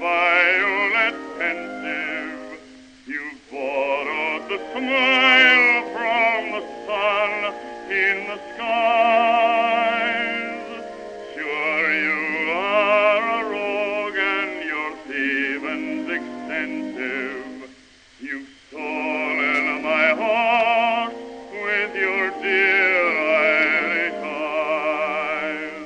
violet pensive, you've borrowed the smile from the sun in the skies. Sure you are a rogue and your thieving's extensive. You've stolen my heart with your dear Irish eyes.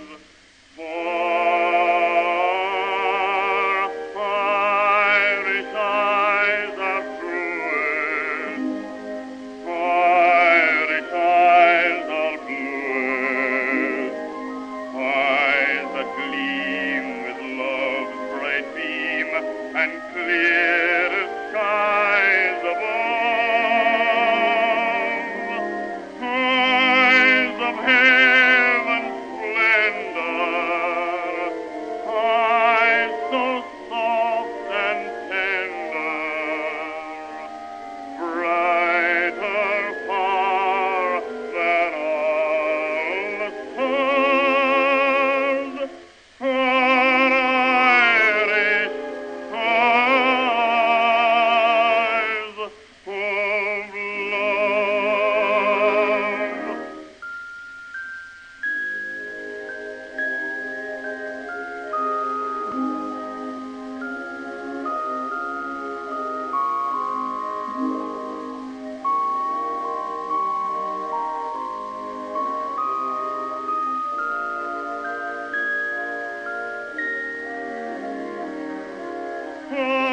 For Irish eyes are cruel, Irish eyes are bluest, eyes that gleam with love's bright beam and clear as skies above, eyes of heaven's splendor, eyes so soft and tender, brighter far than all the stars, are Irish eyes of love. Oh